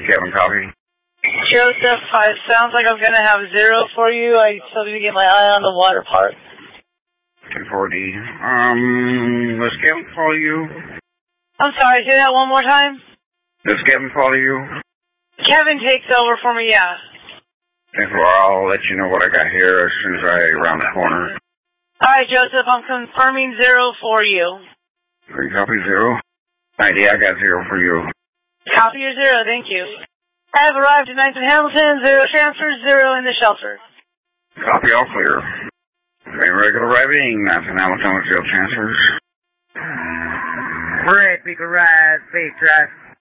Kevin, copy. Joseph, it sounds like I'm going to have 0 for you. I still need to get my eye on the water part. 240. Does Kevin follow you? I'm sorry, say that one more time? Does Kevin follow you? Kevin takes over for me, yeah. Well, I'll let you know what I got here as soon as I round the corner. All right, Joseph, I'm confirming 0 for you. Copy 0. ID, I got 0 for you. Copy your 0, thank you. I have arrived at 9th and Hamilton, 0 transfers, 0 in the shelter. Copy, all clear. Very regular arriving, 9th and Hamilton with 0 transfers. Red, Beaker Rise, Big Drive.